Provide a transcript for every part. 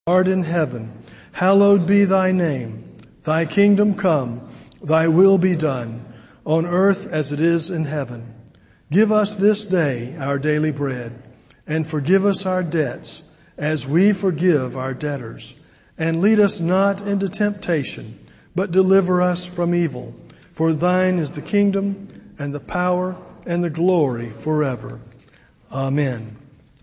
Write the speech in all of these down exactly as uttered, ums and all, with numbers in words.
art in heaven, hallowed be thy name. Thy kingdom come, thy will be done, on earth as it is in heaven. Give us this day our daily bread, and forgive us our debts, as we forgive our debtors. And lead us not into temptation, but deliver us from evil. For thine is the kingdom, and the power, and the glory forever. Amen.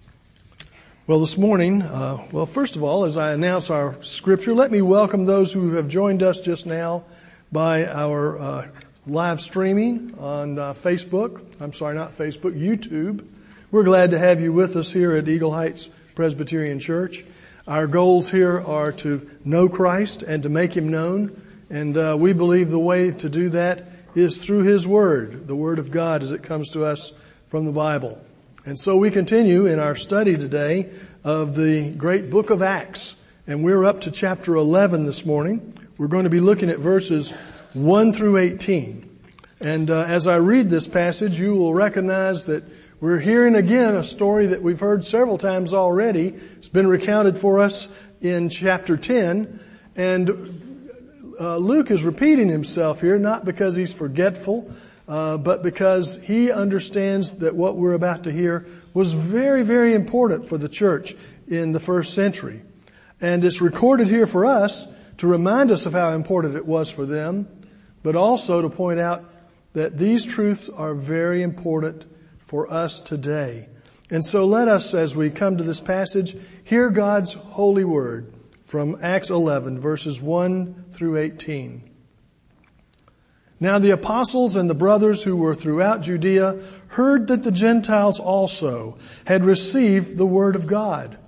Well, this morning, uh, well, first of all, as I announce our scripture, let me welcome those who have joined us just now by our uh, live streaming on uh, Facebook. I'm sorry, not Facebook, YouTube. We're glad to have you with us here at Eagle Heights Presbyterian Church. Our goals here are to know Christ and to make Him known, and uh, we believe the way to do that is through His Word, the Word of God as it comes to us from the Bible. And so we continue in our study today of the great book of Acts. And we're up to chapter eleven this morning. We're going to be looking at verses one through eighteen. And uh, as I read this passage, you will recognize that we're hearing again a story that we've heard several times already. It's been recounted for us in chapter ten. And uh, Luke is repeating himself here, not because he's forgetful, Uh, but because he understands that what we're about to hear was very, very important for the church in the first century. And it's recorded here for us to remind us of how important it was for them, but also to point out that these truths are very important for us today. And so let us, as we come to this passage, hear God's holy word from Acts eleven, verses one through eighteen. Now the apostles and the brothers who were throughout Judea heard that the Gentiles also had received the word of God.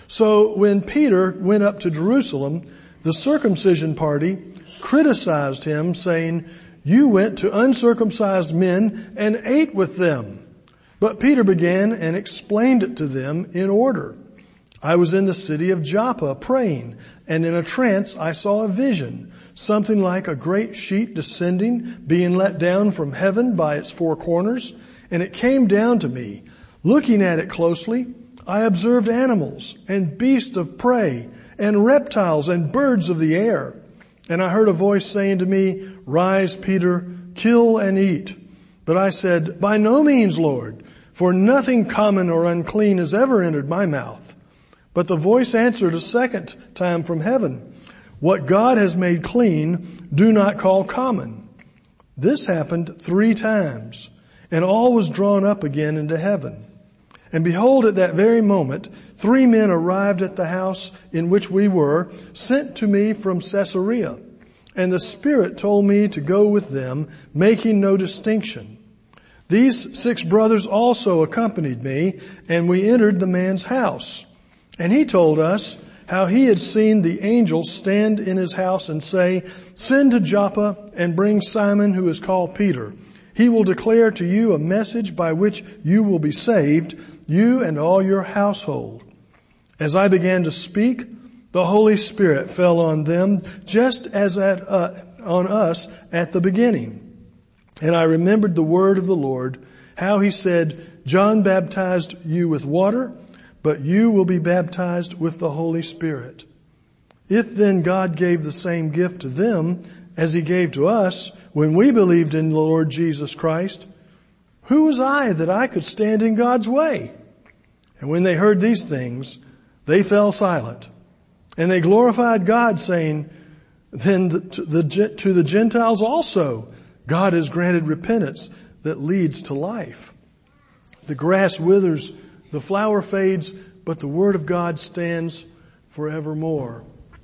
So when Peter went up to Jerusalem, the circumcision party criticized him, saying, "You went to uncircumcised men and ate with them." But Peter began and explained it to them in order. "I was in the city of Joppa praying, and in a trance I saw a vision, something like a great sheet descending, being let down from heaven by its four corners, and it came down to me. Looking at it closely, I observed animals and beasts of prey and reptiles and birds of the air. And I heard a voice saying to me, 'Rise, Peter, kill and eat.' But I said, 'By no means, Lord, for nothing common or unclean has ever entered my mouth.' But the voice answered a second time from heaven, 'What God has made clean, do not call common.' This happened three times, and all was drawn up again into heaven. And behold, at that very moment, three men arrived at the house in which we were, sent to me from Caesarea. And the Spirit told me to go with them, making no distinction. These six brothers also accompanied me, and we entered the man's house. And he told us how he had seen the angel stand in his house and say, 'Send to Joppa and bring Simon, who is called Peter. He will declare to you a message by which you will be saved, you and all your household.' As I began to speak, the Holy Spirit fell on them, just as at, uh, on us at the beginning. And I remembered the word of the Lord, how he said, 'John baptized you with water, but you will be baptized with the Holy Spirit.' If then God gave the same gift to them as he gave to us when we believed in the Lord Jesus Christ, who was I that I could stand in God's way?" And when they heard these things, they fell silent. And they glorified God, saying, "Then to the, to the Gentiles also God has granted repentance that leads to life. The grass withers, the flower fades, but the word of God stands forevermore."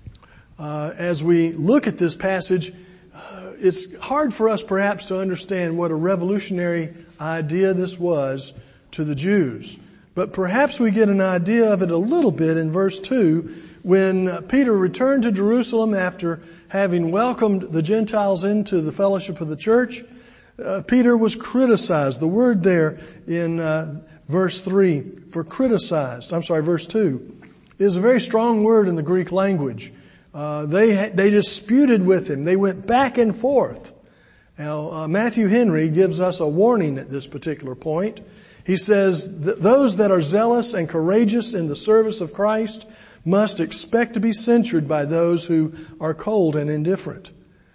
Uh, as we look at this passage, uh, it's hard for us perhaps to understand what a revolutionary idea this was to the Jews. But perhaps we get an idea of it a little bit in verse two, when uh, Peter returned to Jerusalem after having welcomed the Gentiles into the fellowship of the church. Uh, Peter was criticized. The word there in uh, verse three for criticized, I'm sorry, verse two, is a very strong word in the Greek language. Uh, they they disputed with him. They went back and forth. Now, uh, Matthew Henry gives us a warning at this particular point. He says that those that are zealous and courageous in the service of Christ must expect to be censured by those who are cold and indifferent.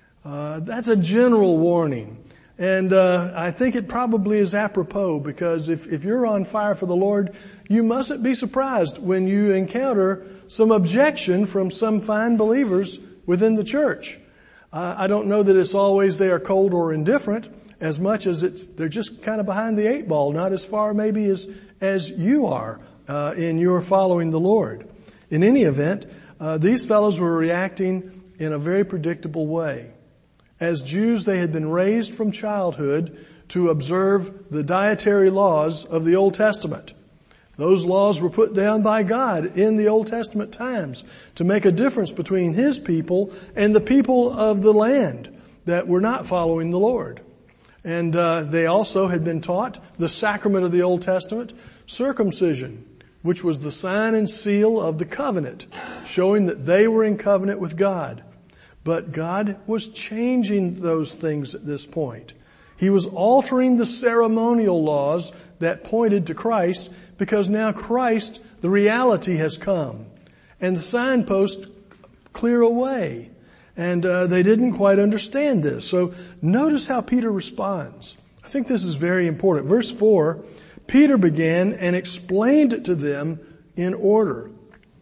Uh, that's a general warning. And uh, I think it probably is apropos, because if, if you're on fire for the Lord, you mustn't be surprised when you encounter some objection from some fine believers within the church. Uh, I don't know that it's always they are cold or indifferent, as much as it's they're just kind of behind the eight ball, not as far maybe as as you are uh, in your following the Lord. In any event, uh, these fellows were reacting in a very predictable way. As Jews, they had been raised from childhood to observe the dietary laws of the Old Testament. Those laws were put down by God in the Old Testament times to make a difference between His people and the people of the land that were not following the Lord. And uh, they also had been taught the sacrament of the Old Testament, circumcision, which was the sign and seal of the covenant, showing that they were in covenant with God. But God was changing those things at this point. He was altering the ceremonial laws that pointed to Christ, because now Christ, the reality, has come. And the signposts clear away. And uh, they didn't quite understand this. So notice how Peter responds. I think this is very important. Verse four, Peter began and explained it to them in order.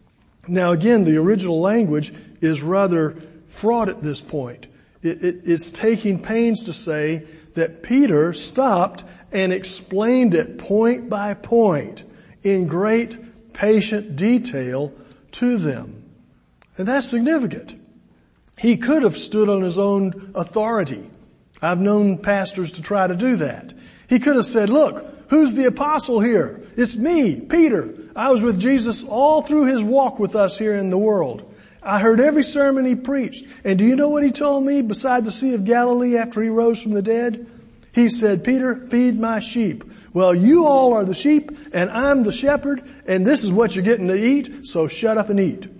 Now again, the original language is rather fraught at this point. It, it, it's taking pains to say that Peter stopped and explained it point by point in great patient detail to them. And that's significant. He could have stood on his own authority. I've known pastors to try to do that. He could have said, look, who's the apostle here? It's me, Peter. I was with Jesus all through His walk with us here in the world. I heard every sermon He preached. And do you know what He told me beside the Sea of Galilee after He rose from the dead? He said, Peter, feed my sheep. Well, you all are the sheep and I'm the shepherd, and this is what you're getting to eat, so shut up and eat.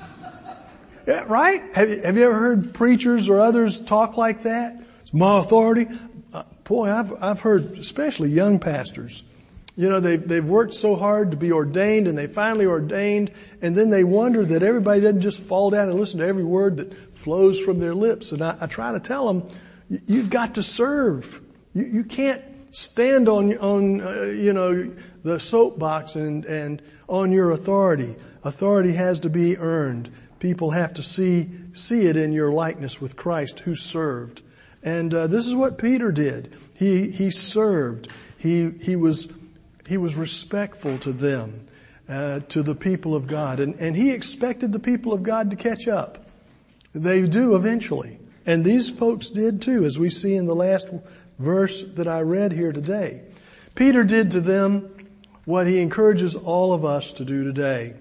Yeah, right? Have you, have you ever heard preachers or others talk like that? It's my authority. Uh, boy, I've, I've heard, especially young pastors, you know, they've, they've worked so hard to be ordained, and they finally ordained, and then they wonder that everybody doesn't just fall down and listen to every word that flows from their lips. And I, I try to tell them, you've got to serve. You, you can't stand on, on, uh, you know, the soapbox and, and on your authority. Authority has to be earned. People have to see, see it in your likeness with Christ, who served. And, uh, this is what Peter did. He, he served. He, he was, he was respectful to them, uh, to the people of God. And, and he expected the people of God to catch up. They do eventually. And these folks did too, as we see in the last verse that I read here today. Peter did to them what he encourages all of us to do today.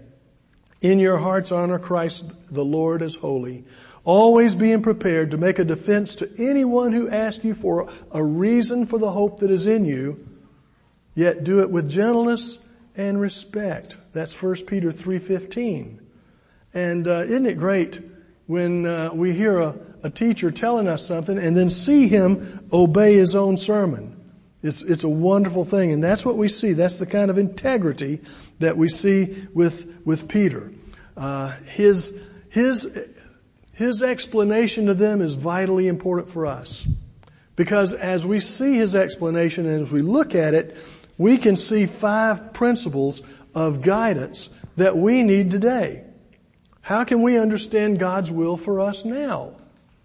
In your hearts honor Christ the Lord as holy, always being prepared to make a defense to anyone who asks you for a reason for the hope that is in you, yet do it with gentleness and respect. That's First Peter three fifteen. And uh, isn't it great when uh, we hear a, a teacher telling us something and then see him obey his own sermon? It's, it's a wonderful thing, and that's what we see. That's the kind of integrity that we see with, with Peter. Uh, his, his, his explanation to them is vitally important for us. Because as we see his explanation and as we look at it, we can see five principles of guidance that we need today. How can we understand God's will for us now?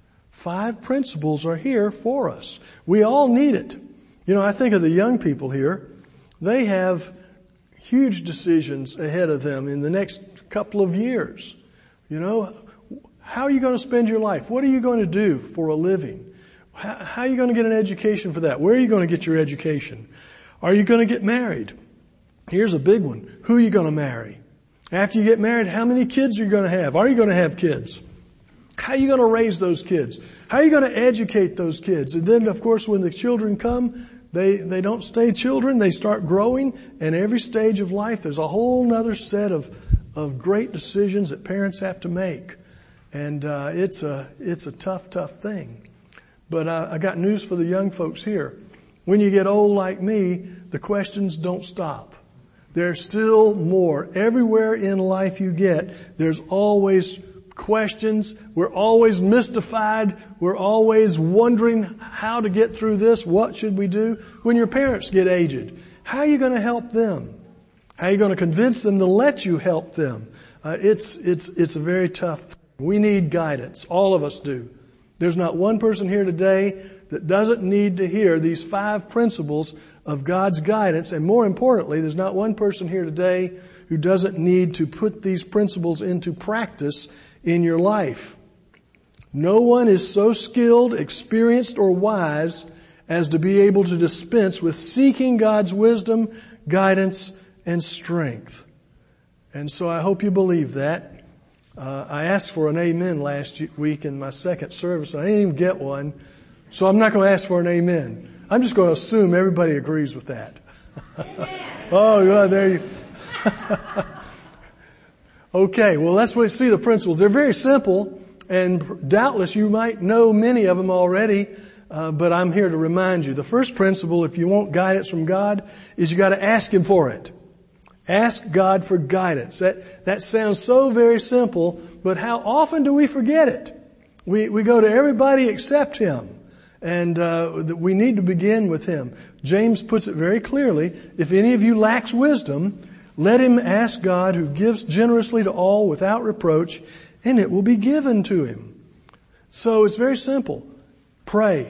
Five principles are here for us. We all need it. You know, I think of the young people here. They have huge decisions ahead of them in the next couple of years. You know, how are you going to spend your life? What are you going to do for a living? How, how are you going to get an education for that? Where are you going to get your education? Are you going to get married? Here's a big one. Who are you going to marry? After you get married, how many kids are you going to have? Are you going to have kids? How are you going to raise those kids? How are you going to educate those kids? And then, of course, when the children come, They, they don't stay children, they start growing, and every stage of life there's a whole nother set of, of great decisions that parents have to make. And, uh, it's a, it's a tough, tough thing. But uh, I got news for the young folks here. When you get old like me, the questions don't stop. There's still more. Everywhere in life you get, there's always questions. We're always mystified. We're always wondering how to get through this. What should we do? When your parents get aged, how are you going to help them? How are you going to convince them to let you help them? Uh, it's, it's, it's a very tough thing. We need guidance. All of us do. There's not one person here today that doesn't need to hear these five principles of God's guidance. And more importantly, there's not one person here today who doesn't need to put these principles into practice in your life. No one is so skilled, experienced, or wise as to be able to dispense with seeking God's wisdom, guidance, and strength. And so I hope you believe that. Uh, I asked for an amen last week in my second service, and I didn't even get one. So I'm not going to ask for an amen. I'm just going to assume everybody agrees with that. Oh, yeah, there you Okay, well, let's see the principles. They're very simple, and doubtless you might know many of them already, uh, but I'm here to remind you. The first principle, if you want guidance from God, is you got to ask Him for it. Ask God for guidance. That, that sounds so very simple, but how often do we forget it? We, we go to everybody except Him. And, uh, we need to begin with Him. James puts it very clearly. If any of you lacks wisdom, let him ask God, who gives generously to all without reproach, and it will be given to him. So it's very simple. Pray.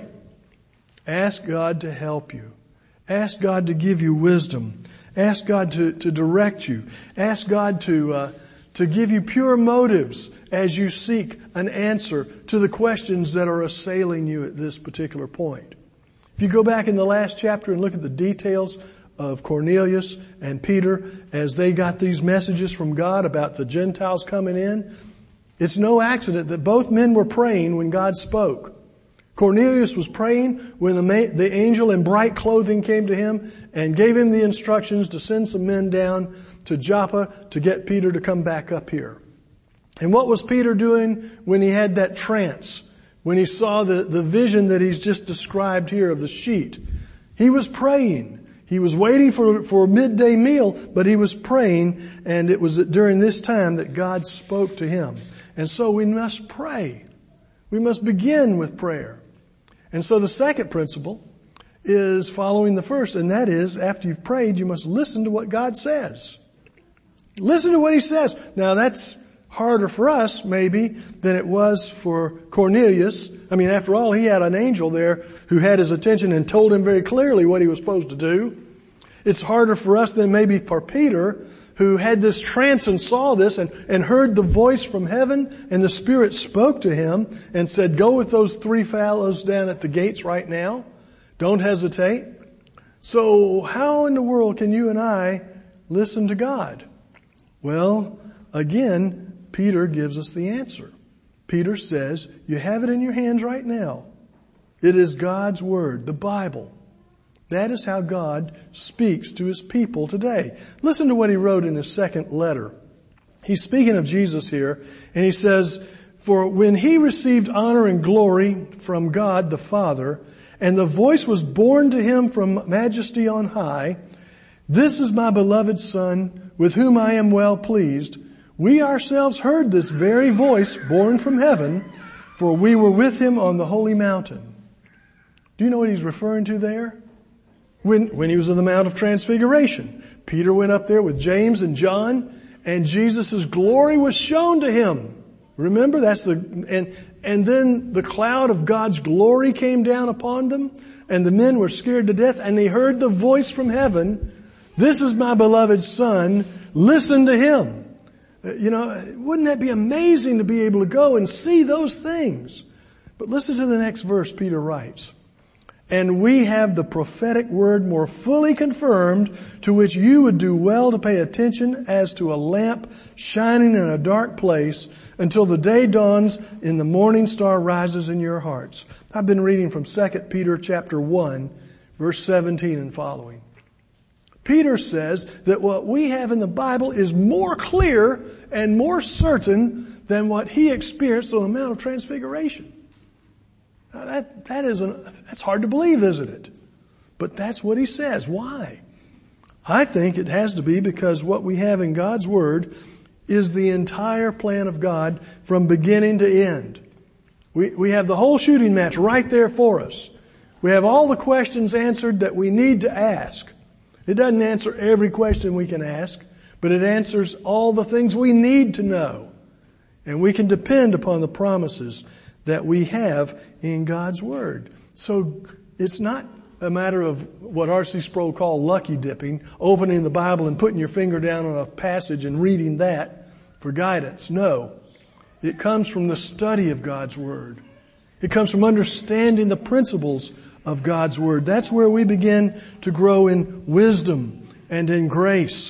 Ask God to help you. Ask God to give you wisdom. Ask God to, to direct you. Ask God to, uh, to give you pure motives as you seek an answer to the questions that are assailing you at this particular point. If you go back in the last chapter and look at the details of Cornelius and Peter as they got these messages from God about the Gentiles coming in, it's no accident that both men were praying when God spoke. Cornelius was praying when the, ma- the angel in bright clothing came to him and gave him the instructions to send some men down to Joppa to get Peter to come back up here. And what was Peter doing when he had that trance? When he saw the, the vision that he's just described here of the sheet? He was praying. He was waiting for, for a midday meal, but he was praying, and it was during this time that God spoke to him. And so we must pray. We must begin with prayer. And so the second principle is following the first, and that is, after you've prayed, you must listen to what God says. Listen to what He says. Now that's harder for us, maybe, than it was for Cornelius. I mean, after all, he had an angel there who had his attention and told him very clearly what he was supposed to do. It's harder for us than maybe for Peter, who had this trance and saw this and, and heard the voice from heaven, and the Spirit spoke to him and said, go with those three fellows down at the gates right now. Don't hesitate. So how in the world can you and I listen to God? Well, again, Peter gives us the answer. Peter says, you have it in your hands right now. It is God's Word, the Bible. That is how God speaks to His people today. Listen to what he wrote in his second letter. He's speaking of Jesus here, and he says, for when He received honor and glory from God the Father, and the voice was borne to Him from majesty on high, this is my beloved Son, with whom I am well pleased. We ourselves heard this very voice borne from heaven, for we were with Him on the holy mountain. Do you know what he's referring to there? When, when he was on the Mount of Transfiguration, Peter went up there with James and John, and Jesus' glory was shown to him. Remember, that's the, and, and then the cloud of God's glory came down upon them, and the men were scared to death, and they heard the voice from heaven, this is my beloved Son, listen to Him. You know, wouldn't that be amazing to be able to go and see those things? But listen to the next verse Peter writes. And we have the prophetic word more fully confirmed, to which you would do well to pay attention as to a lamp shining in a dark place until the day dawns and the morning star rises in your hearts. I've been reading from Second Peter chapter one, verse seventeen and following. Peter says that what we have in the Bible is more clear and more certain than what he experienced on the Mount of Transfiguration. Now that, that is an, that's hard to believe, isn't it? But that's what he says. Why? I think it has to be because what we have in God's Word is the entire plan of God from beginning to end. We, we have the whole shooting match right there for us. We have all the questions answered that we need to ask. It doesn't answer every question we can ask, but it answers all the things we need to know. And we can depend upon the promises that we have in God's Word. So it's not a matter of what R C Sproul called lucky dipping, opening the Bible and putting your finger down on a passage and reading that for guidance. No. It comes from the study of God's Word. It comes from understanding the principles of God's Word. That's where we begin to grow in wisdom and in grace.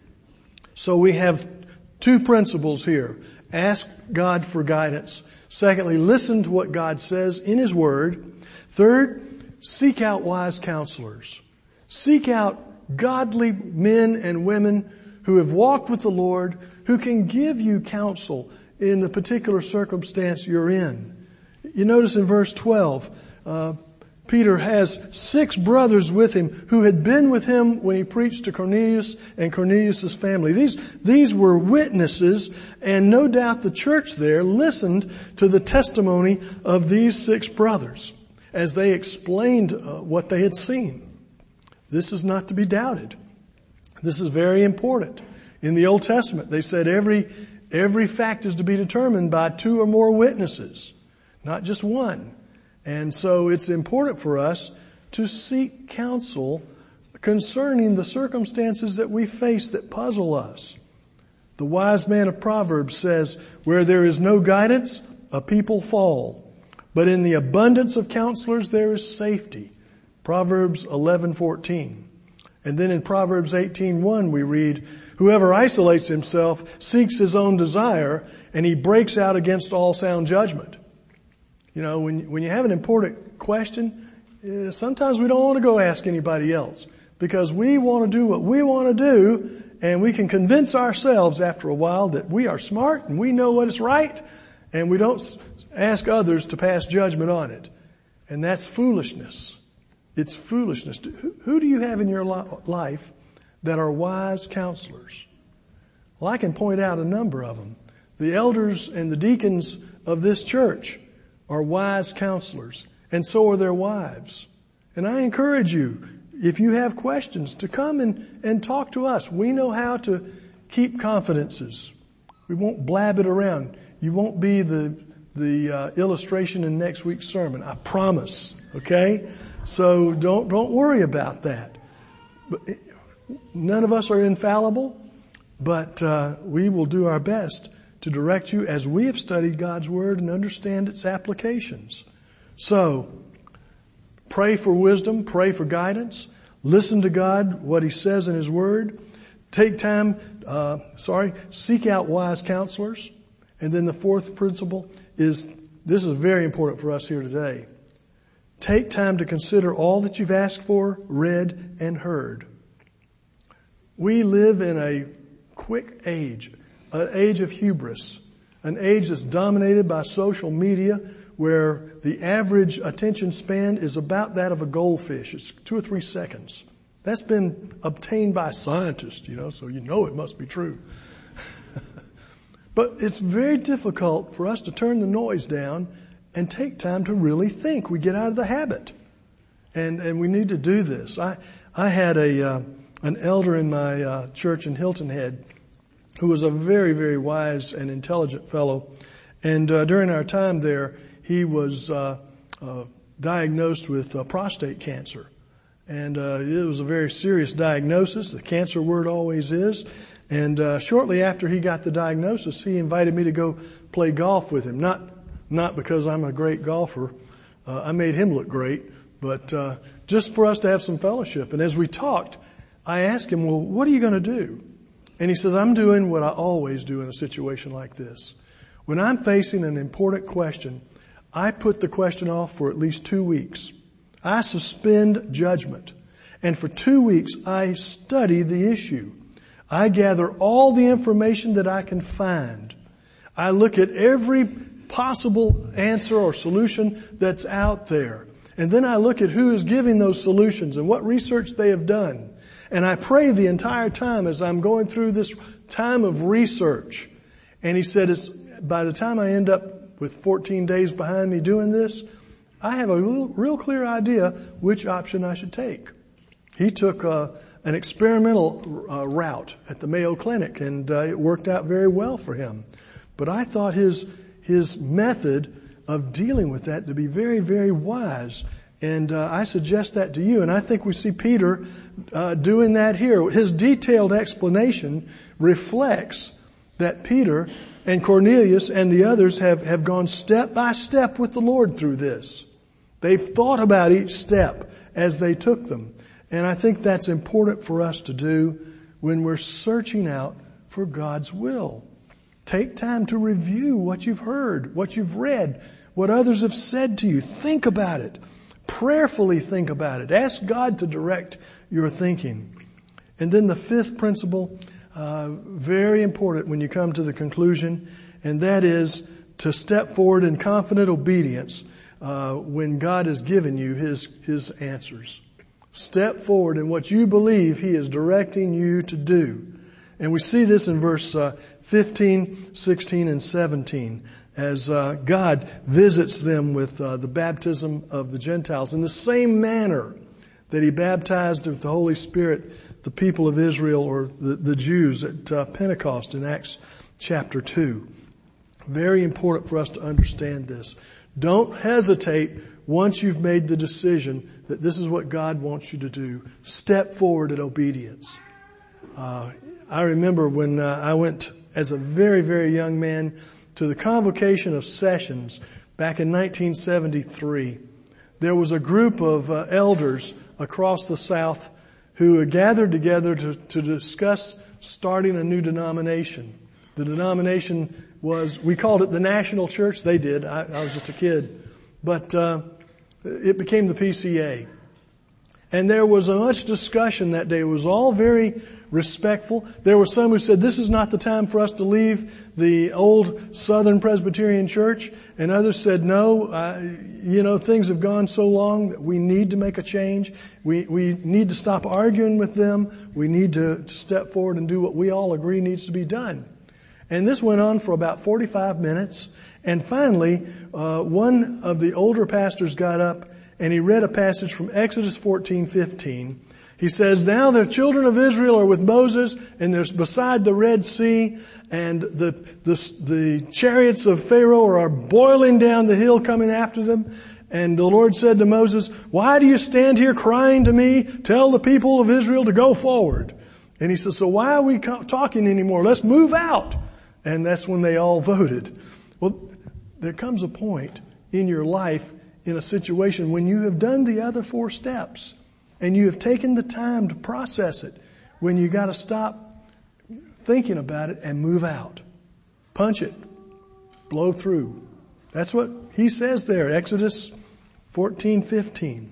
So we have two principles here. Ask God for guidance. Secondly, listen to what God says in His Word. Third, seek out wise counselors. Seek out godly men and women who have walked with the Lord, who can give you counsel in the particular circumstance you're in. You notice in verse twelve, uh, Peter has six brothers with him who had been with him when he preached to Cornelius and Cornelius' family. These, these were witnesses, and no doubt the church there listened to the testimony of these six brothers as they explained uh, what they had seen. This is not to be doubted. This is very important. In the Old Testament, they said every, every fact is to be determined by two or more witnesses, not just one. And so it's important for us to seek counsel concerning the circumstances that we face that puzzle us. The wise man of Proverbs says, where there is no guidance, a people fall. But in the abundance of counselors, there is safety. Proverbs eleven fourteen. And then in Proverbs eighteen one, we read, whoever isolates himself seeks his own desire, and he breaks out against all sound judgment. You know, when, when you have an important question, uh, sometimes we don't want to go ask anybody else because we want to do what we want to do, and we can convince ourselves after a while that we are smart and we know what is right, and we don't ask others to pass judgment on it. And that's foolishness. It's foolishness. Who, who do you have in your life that are wise counselors? Well, I can point out a number of them. The elders and the deacons of this church are wise counselors, and so are their wives. And I encourage you, if you have questions, to come and, and talk to us. We know how to keep confidences. We won't blab it around. You won't be the the uh, illustration in next week's sermon. I promise. Okay? So don't don't worry about that. But it, none of us are infallible, but uh, we will do our best to direct you as we have studied God's Word and understand its applications. So, pray for wisdom, pray for guidance, listen to God, what He says in His Word, take time, uh, sorry, seek out wise counselors. And then the fourth principle is, this is very important for us here today. Take time to consider all that you've asked for, read, and heard. We live in a quick age. An age of hubris, an age that's dominated by social media where the average attention span is about that of a goldfish. It's two or three seconds. That's been obtained by scientists, you know, so you know it must be true. But it's very difficult for us to turn the noise down and take time to really think. We get out of the habit. And, and we need to do this. I, I had a, uh, an elder in my uh, church in Hilton Head who was a very, very wise and intelligent fellow. And uh, during our time there, he was uh, uh diagnosed with uh, prostate cancer. And uh it was a very serious diagnosis. The cancer word always is. And uh shortly after he got the diagnosis, he invited me to go play golf with him. Not not because I'm a great golfer. Uh, I made him look great. But uh just for us to have some fellowship. And as we talked, I asked him, well, what are you going to do? And he says, I'm doing what I always do in a situation like this. When I'm facing an important question, I put the question off for at least two weeks. I suspend judgment. And for two weeks, I study the issue. I gather all the information that I can find. I look at every possible answer or solution that's out there. And then I look at who is giving those solutions and what research they have done. And I prayed the entire time as I'm going through this time of research. And he said, it's, by the time I end up with fourteen days behind me doing this, I have a real, real clear idea which option I should take. He took uh, an experimental uh, route at the Mayo Clinic, and uh, it worked out very well for him. But I thought his his method of dealing with that to be very, very wise. And uh, I suggest that to you. And I think we see Peter uh, doing that here. His detailed explanation reflects that Peter and Cornelius and the others have, have gone step by step with the Lord through this. They've thought about each step as they took them. And I think that's important for us to do when we're searching out for God's will. Take time to review what you've heard, what you've read, what others have said to you. Think about it. Prayerfully think about it. Ask God to direct your thinking. And then the fifth principle, uh, very important when you come to the conclusion, and that is to step forward in confident obedience uh, when God has given you His, His answers. Step forward in what you believe He is directing you to do. And we see this in verse uh, fifteen, sixteen, and seventeen. As uh, God visits them with uh, the baptism of the Gentiles in the same manner that He baptized with the Holy Spirit the people of Israel, or the, the Jews at uh, Pentecost in Acts chapter two. Very important for us to understand this. Don't hesitate once you've made the decision that this is what God wants you to do. Step forward in obedience. Uh, I remember when uh, I went as a very, very young man to the convocation of sessions back in nineteen seventy-three. There was a group of uh, elders across the South who had gathered together to, to discuss starting a new denomination. The denomination was, we called it the National Church. They did. I, I was just a kid. But uh, it became the P C A. And there was a much discussion that day. It was all very respectful. There were some who said, this is not the time for us to leave the old Southern Presbyterian Church. And others said, no, uh, you know, things have gone so long that we need to make a change. We, we need to stop arguing with them. We need to, to step forward and do what we all agree needs to be done. And this went on for about forty-five minutes. And finally, uh, one of the older pastors got up and he read a passage from Exodus fourteen fifteen. He says, now the children of Israel are with Moses, and they're beside the Red Sea, and the, the, the chariots of Pharaoh are boiling down the hill coming after them. And the Lord said to Moses, why do you stand here crying to me? Tell the people of Israel to go forward. And he says, so why are we talking anymore? Let's move out. And that's when they all voted. Well, there comes a point in your life, in a situation when you have done the other four steps and you have taken the time to process it, when you got to stop thinking about it and move out. Punch it. Blow through. That's what he says there, Exodus fourteen fifteen.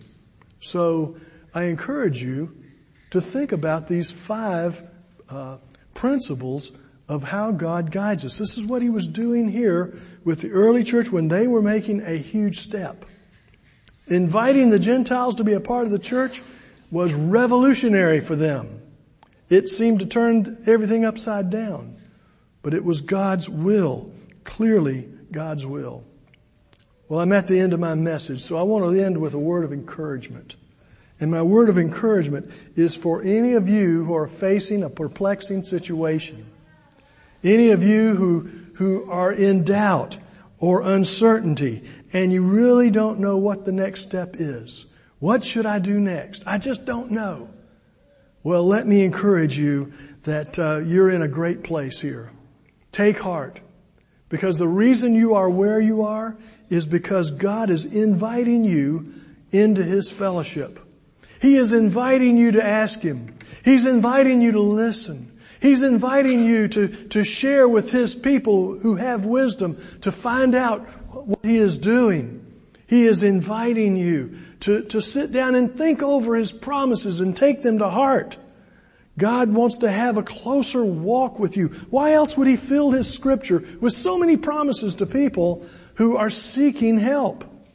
So I encourage you to think about these five uh, principles of how God guides us. This is what he was doing here with the early church when they were making a huge step. Inviting the Gentiles to be a part of the church was revolutionary for them. It seemed to turn everything upside down. But it was God's will, clearly God's will. Well, I'm at the end of my message, so I want to end with a word of encouragement. And my word of encouragement is for any of you who are facing a perplexing situation. Any of you who, who are in doubt or uncertainty, and you really don't know what the next step is. What should I do next? I just don't know. Well, let me encourage you that uh, you're in a great place here. Take heart. Because the reason you are where you are is because God is inviting you into His fellowship. He is inviting you to ask Him. He's inviting you to listen. He's inviting you to, to share with His people who have wisdom to find out what He is doing. He is inviting you to, to sit down and think over His promises and take them to heart. God wants to have a closer walk with you. Why else would He fill His Scripture with so many promises to people who are seeking help?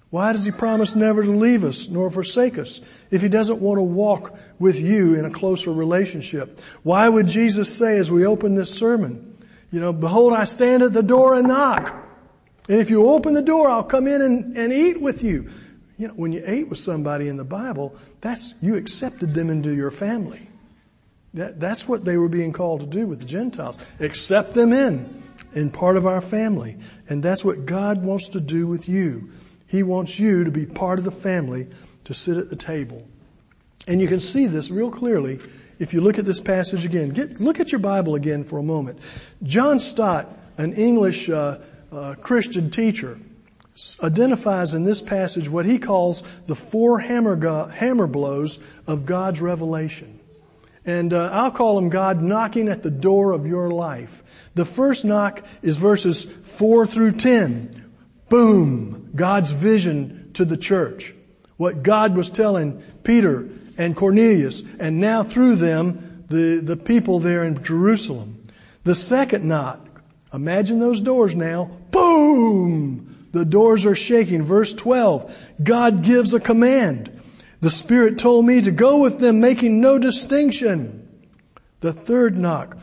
Why does he promise never to leave us nor forsake us if he doesn't want to walk with you in a closer relationship? Why would Jesus say as we open this sermon, you know, behold, I stand at the door and knock. And if you open the door, I'll come in and, and eat with you. You know, when you ate with somebody in the Bible, that's, you accepted them into your family. That, that's what they were being called to do with the Gentiles. Accept them in, in part of our family. And that's what God wants to do with you. He wants you to be part of the family, to sit at the table. And you can see this real clearly if you look at this passage again. Get, look at your Bible again for a moment. John Stott, an English uh, uh, Christian teacher, identifies in this passage what he calls the four hammer, go- hammer blows of God's revelation. And uh, I'll call them God knocking at the door of your life. The first knock is verses four through ten. Boom! God's vision to the church. What God was telling Peter and Cornelius, and now through them, the, the people there in Jerusalem. The second knock. Imagine those doors now. Boom! The doors are shaking. Verse twelve. God gives a command. The Spirit told me to go with them, making no distinction. The third knock.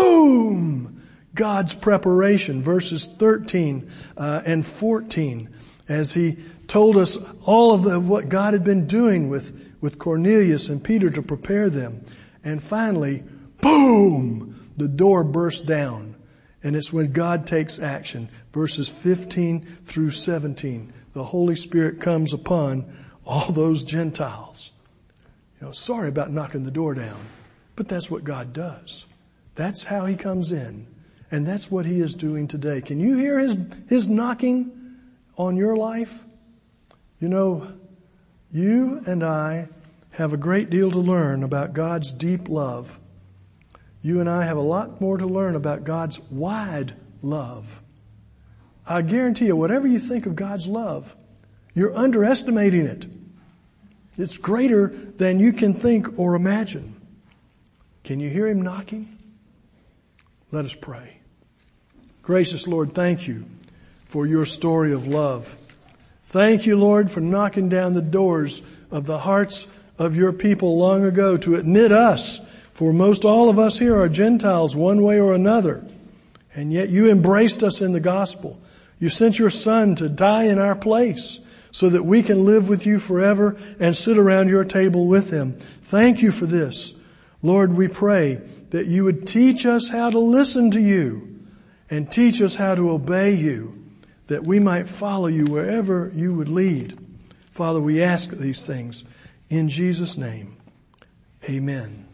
Boom! God's preparation, verses thirteen uh, and fourteen, as he told us all of the, what God had been doing with, with Cornelius and Peter to prepare them. And finally, boom! The door burst down. And it's when God takes action. Verses fifteen through seventeen. The Holy Spirit comes upon all those Gentiles. You know, sorry about knocking the door down, but that's what God does. That's how he comes in. And that's what he is doing today. Can you hear his, his knocking on your life? You know, you and I have a great deal to learn about God's deep love. You and I have a lot more to learn about God's wide love. I guarantee you, whatever you think of God's love, you're underestimating it. It's greater than you can think or imagine. Can you hear him knocking? Let us pray. Gracious Lord, thank you for your story of love. Thank you, Lord, for knocking down the doors of the hearts of your people long ago to admit us, for most all of us here are Gentiles one way or another. And yet you embraced us in the gospel. You sent your Son to die in our place so that we can live with you forever and sit around your table with him. Thank you for this. Lord, we pray that you would teach us how to listen to you and teach us how to obey you, that we might follow you wherever you would lead. Father, we ask these things in Jesus' name. Amen.